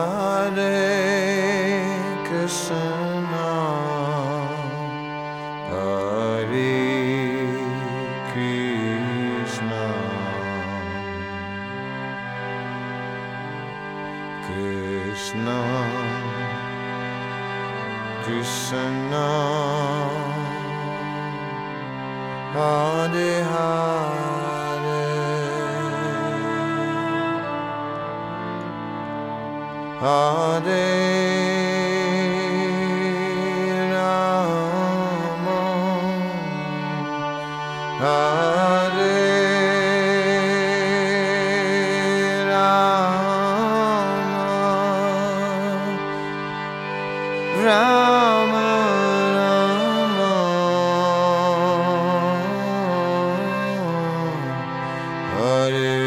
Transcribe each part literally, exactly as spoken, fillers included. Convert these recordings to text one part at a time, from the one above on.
Hare Krishna, Hare Krishna, Krishna Krishna, Hare Hare, Hare Rama, Hare Rama, Rama Rama, Hare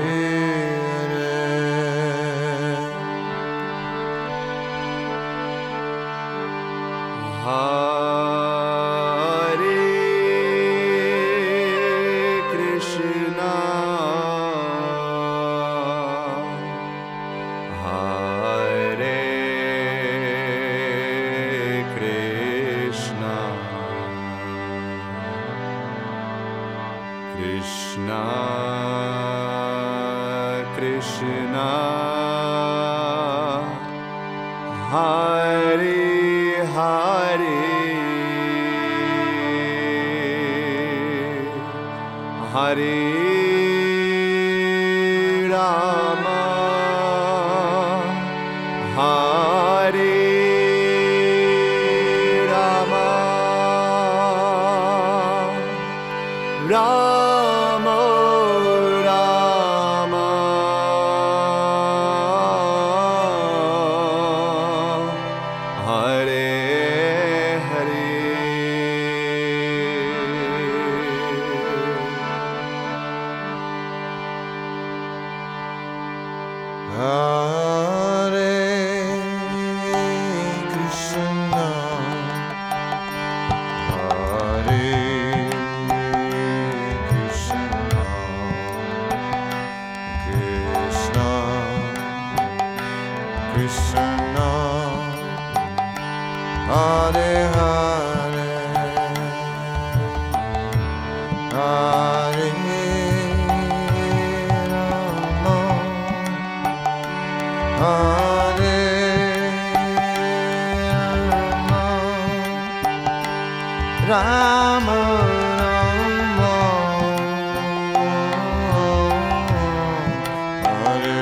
Hare Krishna, Hare Krishna, Krishna Krishna, Hare Hare, Hare Rama, Hare Rama, Rama Rama, Hare Hare, Hare Krishna, Hare Krishna, Krishna Krishna, Hare Hare, Hare Rama, Hare Rama, Rama Rama, Hare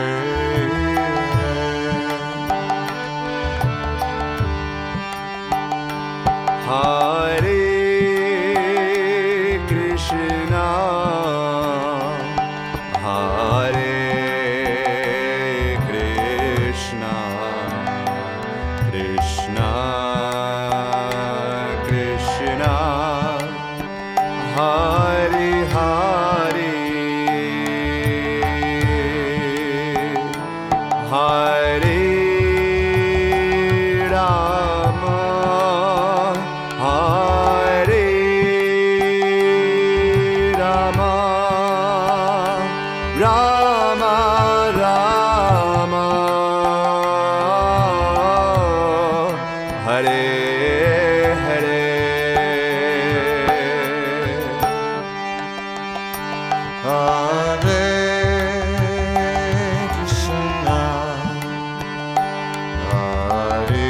Hare Krishna, Hare Krishna, Krishna Krishna, Hare Hare, Hare Rama, Hare Rama, Rama Rama, Hare Hare, Hare Krishna, Hare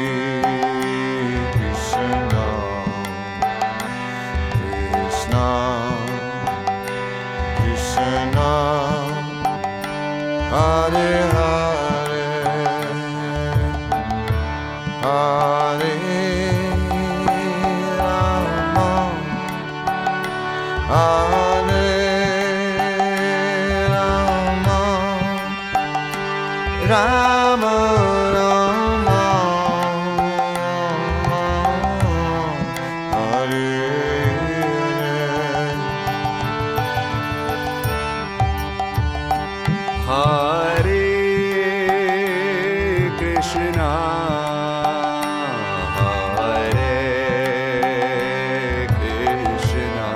Krishna, Krishna Krishna, Hare Hare, Hare Rama, Hare Rama, Rama Rama, Hare Hare Krishna, Hare Krishna,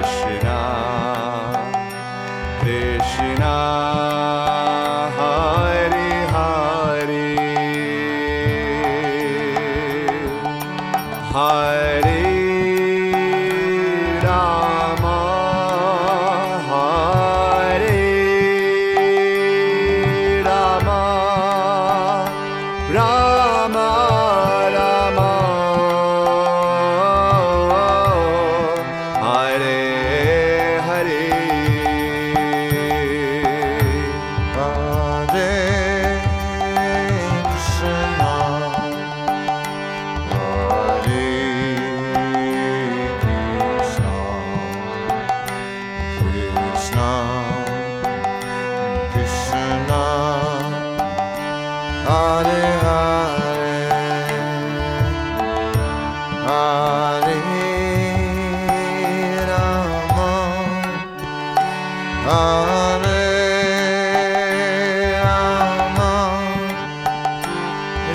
Krishna Krishna, Hare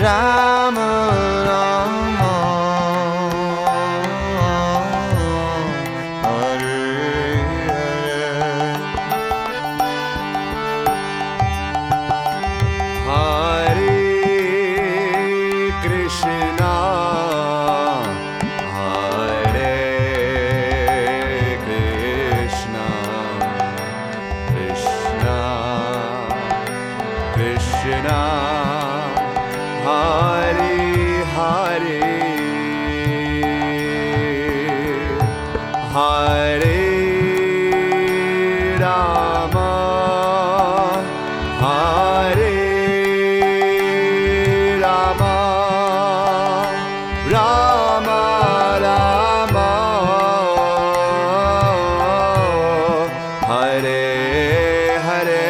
Rama Rama Hare Hare Krishna Hare Krishna Krishna Krishna Hare Hare Hare Rama Hare Rama Rama Rama Hare Hare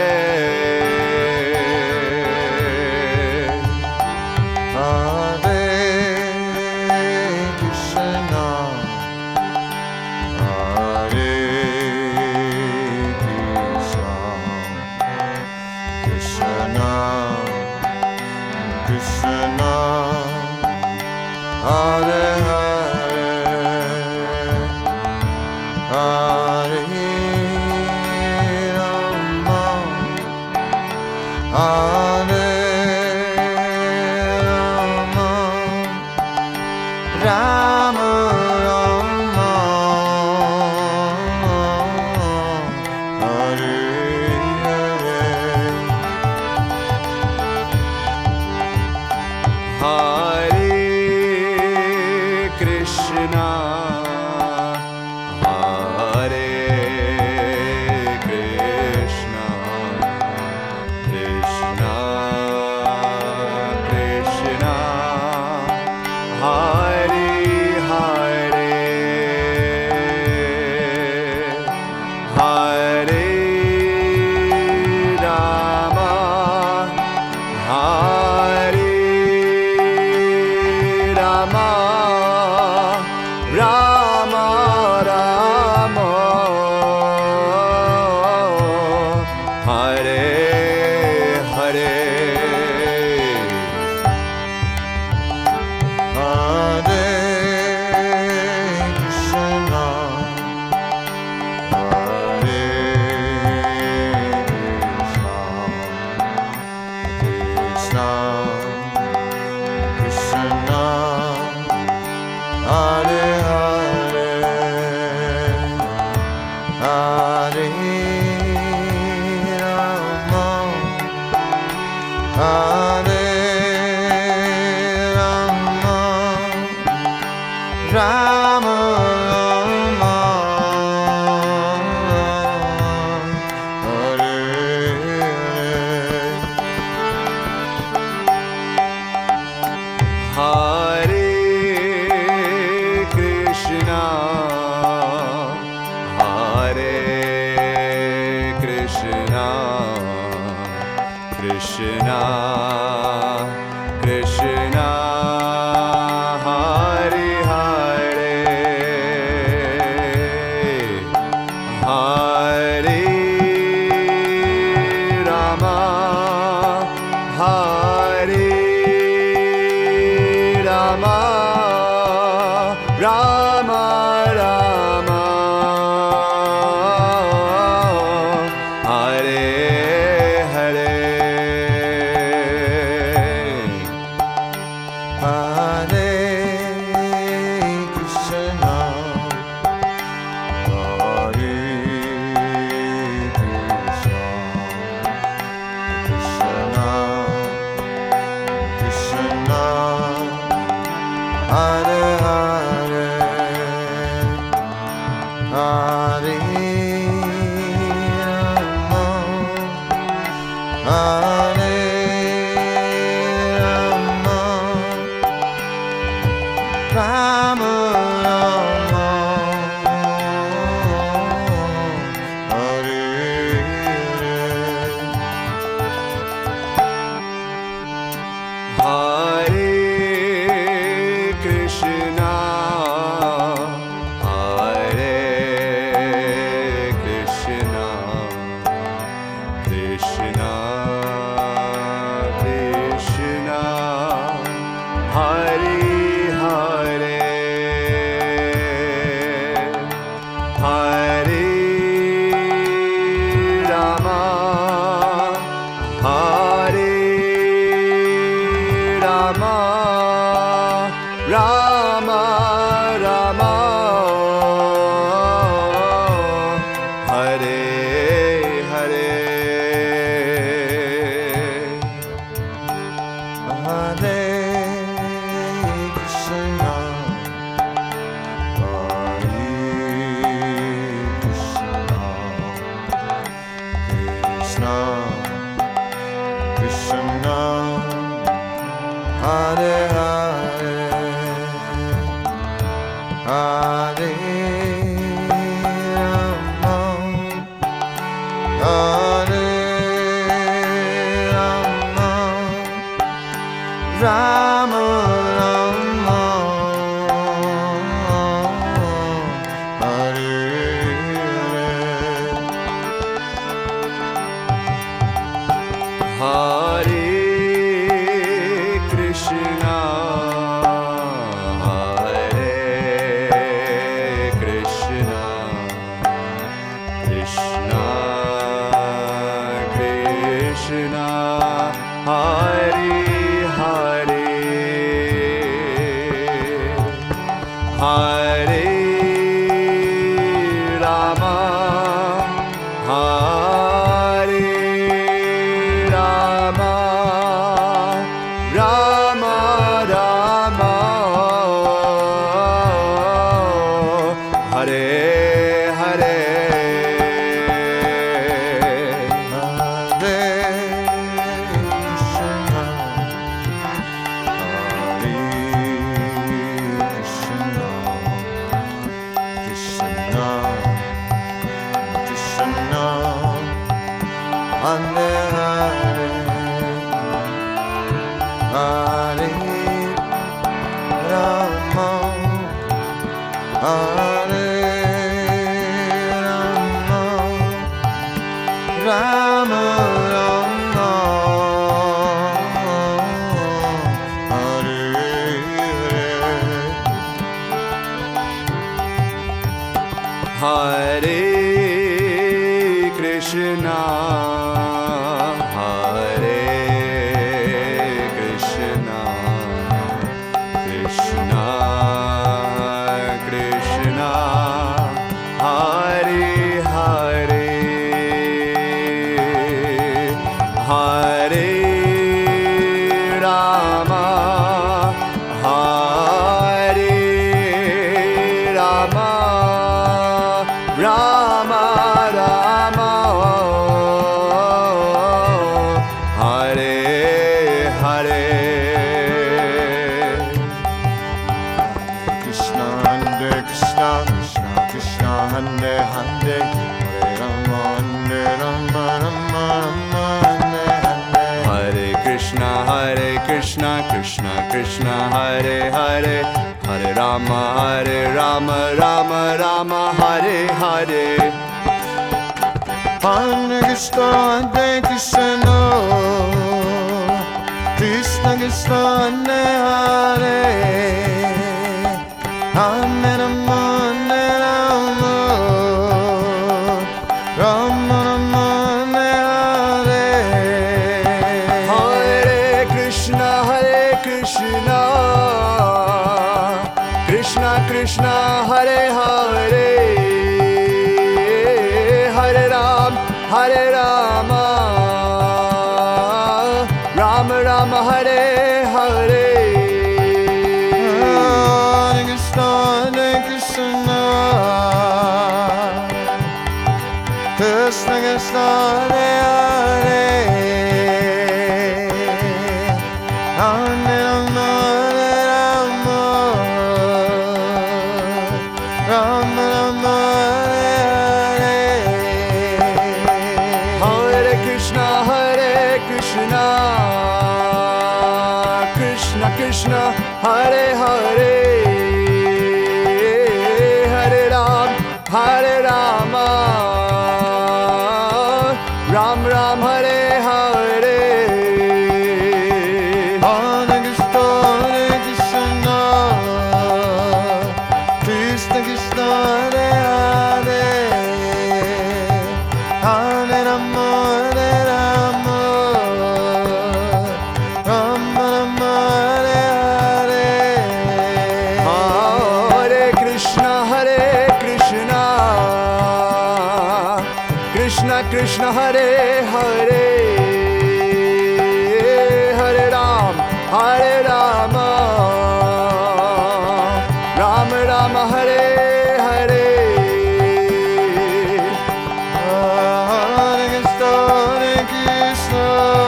Hare Krishna Hare Krishna Krishna Krishna Hare Hare Hare Rama Hare Rama Rama Rama Hare Hare Krishna Hare Krishna Krishna Krishna Hare Hare Hare Rama Hare Rama Rama Rama Hare Hare Hare Krishna Hare Krishna Krishna Krishna Hare Hare Hare Rama Hare Rama Rama Rama Hare Hare Krishna Hare Krishna Krishna Krishna Hare Hare Hare Rama Hare Rama Rama Rama Hare Hare Rama, Rama, Rama, Hare Hare, Hare Krishna, Hare Krishna, Krishna Krishna, Hare Hare, Hare Rama, Hare Rama, Rama Rama, Hare Hare. Hare Krishna, Hare Krishna, Krishna Krishna, Hare Hare, Hare Rama, Hare Rama, Rama Rama, Hare Hare, Hare Krishna, Hare Krishna, Krishna Krishna, Hare Hare, Hare Rama, Hare Rama, Rama Rama, Hare Hare, Hare Krishna, Hare Krishna, Krishna Krishna, Hare Hare, Hare Rama, Hare Rama, Rama Rama, Hare Hare, Krishna Hare Krishna, Krishna Krishna Hare Hare, Hare Rama, Hare Rama, Rama Rama, Hare Hare, Hare Krishna Hare Krishna, Krishna Krishna Hare Hare, Hare Rama, Hare Rama, Rama Rama, Hare Hare, Hare Krishna Hare Krishna, Krishna Krishna Hare Hare, Hare Rama, Hare Rama, Rama Rama, Hare Hare, Hare Krishna Hare Krishna, Krishna Krishna Hare Hare, Hare Ram, Hare Rama, Rama Rama, Hare Hare, Hare Krishna Hare Krishna, Krishna Krishna Hare Hare, Hare Rama, Hare Rama, Rama Rama, Hare Hare, Hare Krishna Hare Krishna, Krishna Krishna Hare Hare, Hare Ram, Hare Rama, Ram Ram, Hare Hare, Hare Krishna Hare Krishna, Krishna Krishna Hare Hare, Hare Rama, Hare Rama, Rama Rama, Hare Krishna Hare Hare Hare Ram Hare Rama Rama Rama Hare Hare Hare Krishna Hare Krishna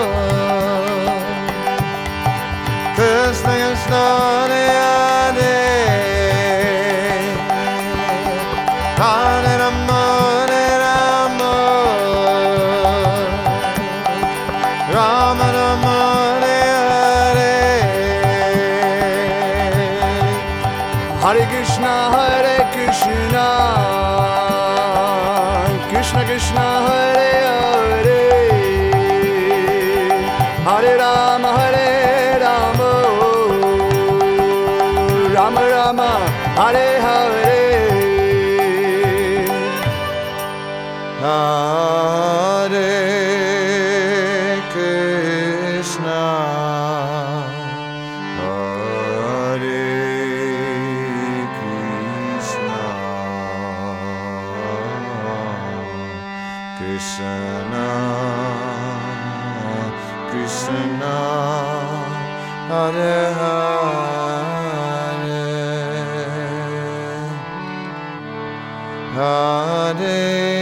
Krishna Krishna Hare Hare Hare Rama Hare Rama Rama Rama Hare Hare Hare Krishna Hare Krishna Krishna Krishna Hare Hare Hare Rama Hare Rama Rama Rama Hare Hare Hare Krishna Hare Krishna Krishna Krishna Hare Hare Hare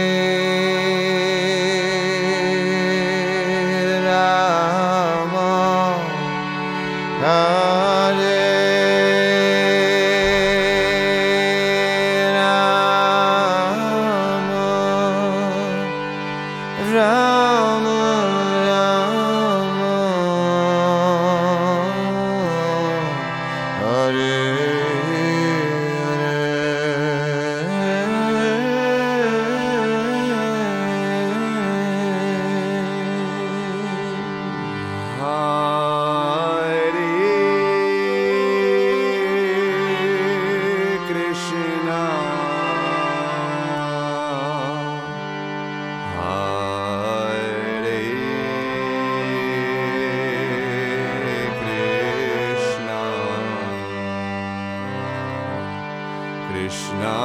Krishna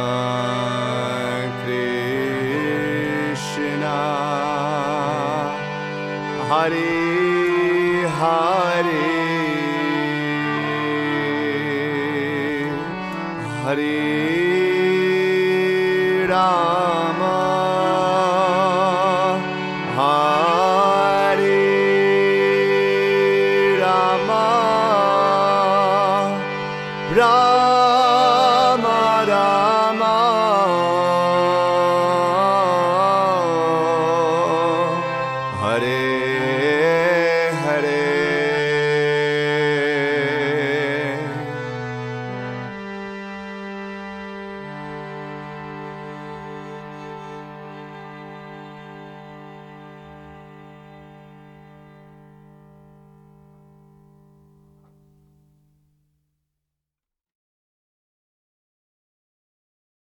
Krishna Hare Hare Hare Rama